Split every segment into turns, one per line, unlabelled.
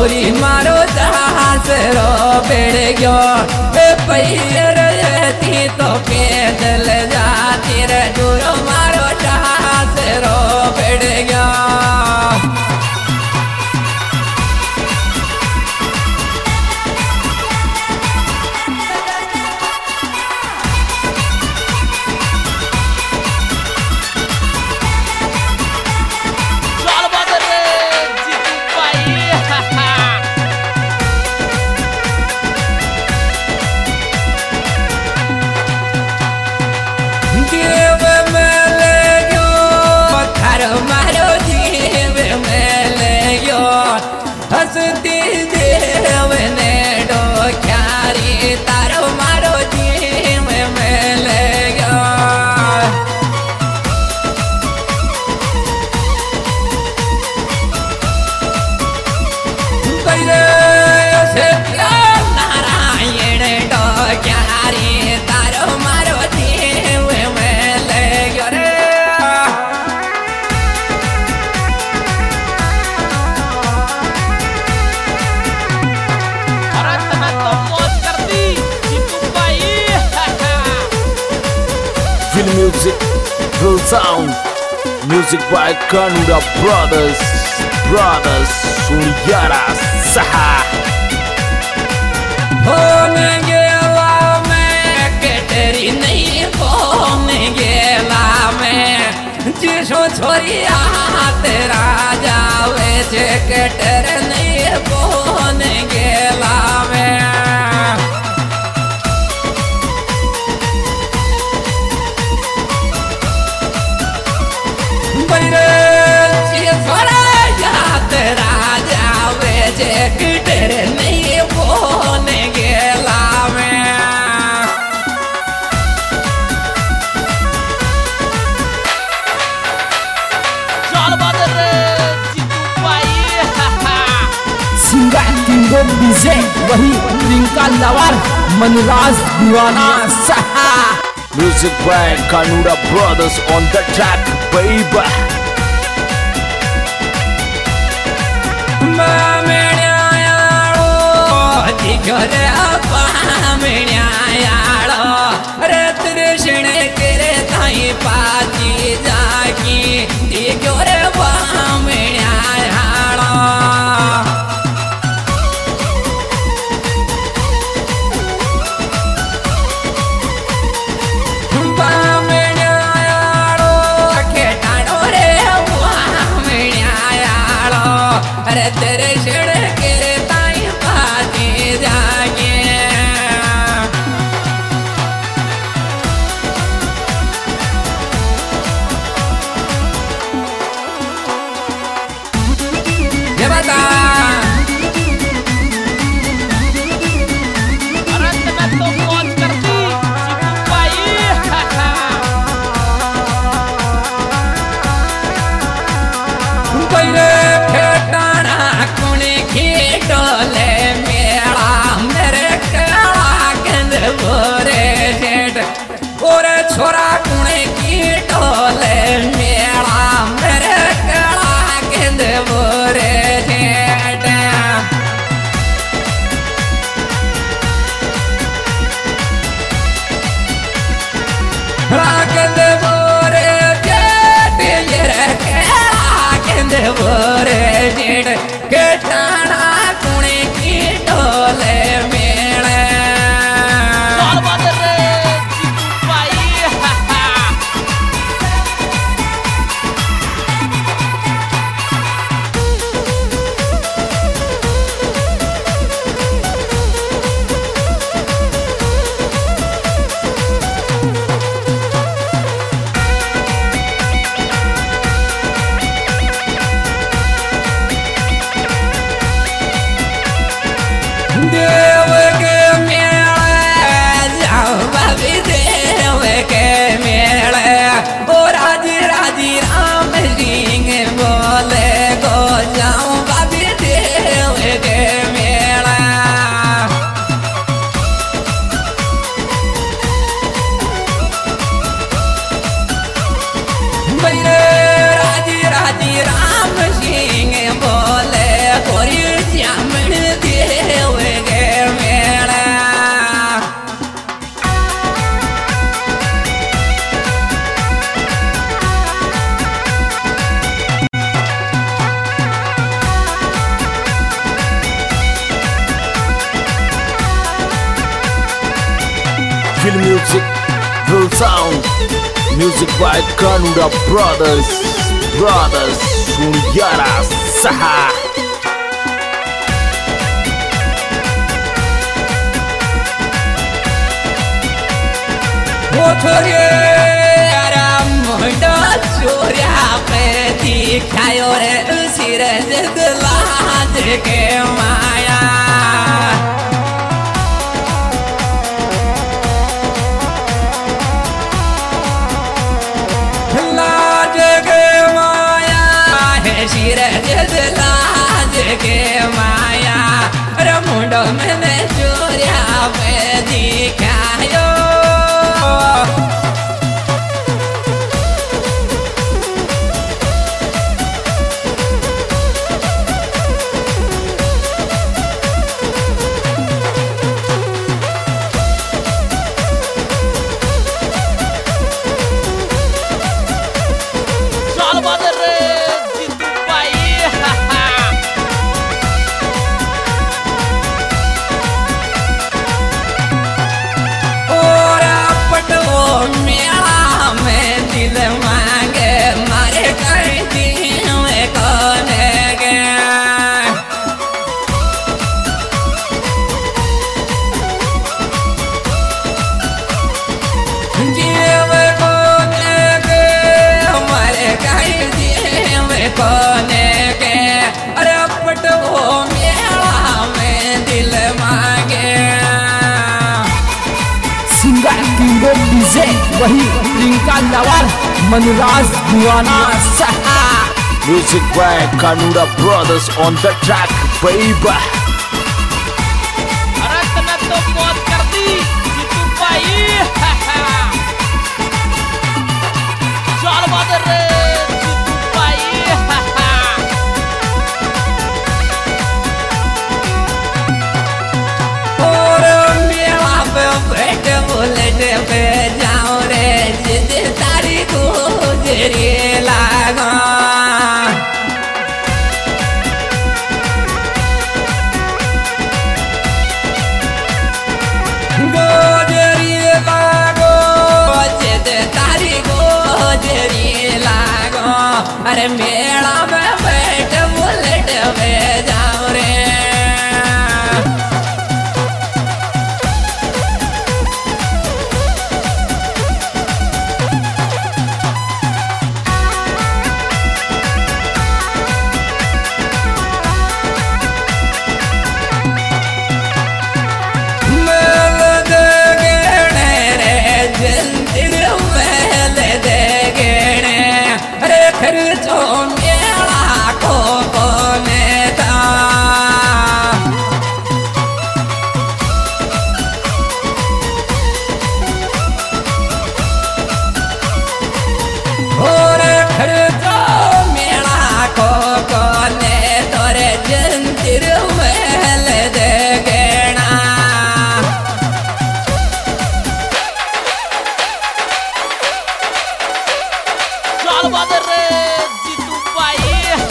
छोरी मारो जहासरो बेड़ गयो पैर थी तो पैदल जाती रे दूरो मारो जहासरो बेड़ गयो। हंसती देव ने डोक्यारी तारो मारो जीव में ले गयो। नारायण डोक्यारी तारो मारो जीव में ले गयो रे।
Music, full sound, music by Kanura Brothers, Suryara Saha.
होने गेला मैं केटरी नहीं होने गेला मैं जिसो छोरी तेरा जावे जे केटर नहीं होने गेला मैं। केटर नहीं होने गेला मैं।
सिंगर किंगडम डीजे वही रिंका लवर मनराज दीवाना सहा। Music by Kanura Brothers on the track, baby.
घरे पामण्यायाळो रे तृष्ण करे ताई पाची जागी घरे पामण्यायाळो। पामण्यायाळो खेटाडो रे पामण्यायाळो रे तृष्ण करे ताई पाची जागे। ये बता छोरा कुणे की टोले मेरा मेरे कला गेंद बोरे जेठ। रागेंद बोरे जेठ ये कला गेंद बोरे जेठ के टाणा कुणे की टोले मेरे। देव के मेले जाओ बाबी देव के मेले ओ राजी राजी राम सिंह बोले गो जाओ बाबी देव के मेले। राजी राजी राम सिंह बोले गोरी Shyam
music will sound. Music by Kanura Brothers. Sunyara Saha.
चोरिया पे दिखायो रे सिर लाज के माया लाज के माया है सिर लाज के माया रे मुंडो मैंने चोरिया पे दिखायो
डीजे वही प्रियंका लवर मनराज दीवाना सहा music by Kanura brothers on the track बेबा
अरे तने तो मौत कर दी जीतू भाई चल बादर रे जीतू भाई
और मेरा पे बैठ बुलेट पे जाओ रे जिद तारी गुजरी लागा गुजरी लागो जिद तारी गुजरी लागो अरे मेला में बैठ बुलेट पे जाओ रे खर्चो मेला को नेता और खर्चो मेला को ने तोरे जंतिर महल दे गेना
चल बादर रे जीतू भाई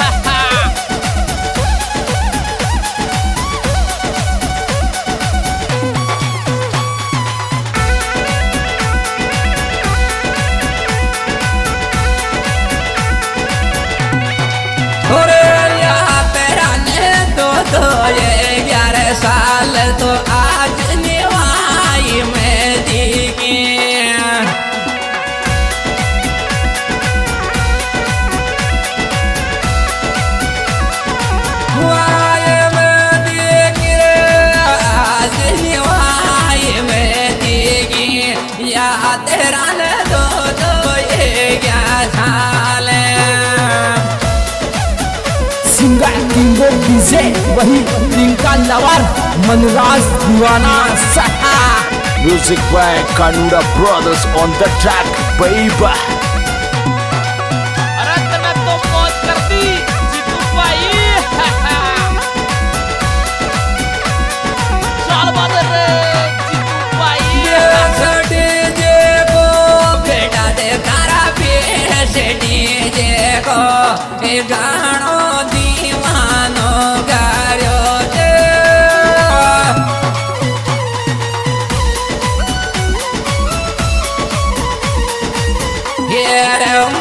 ये 11 साल तो आज निभाई में दिखे आज निभाई में दिखे या तेरा दो ये 11 साल
सिंगर किंगो डीजे वही प्रियंका लवर मनराज दीवाना सहा music by Kanura brothers on the track बेबा
अरे तने तो मौत कर दी जीतू भाई चल बादर रे जीतू भाई
बेटा दे तारा डीजे को गानो दीवानो गायो दे रे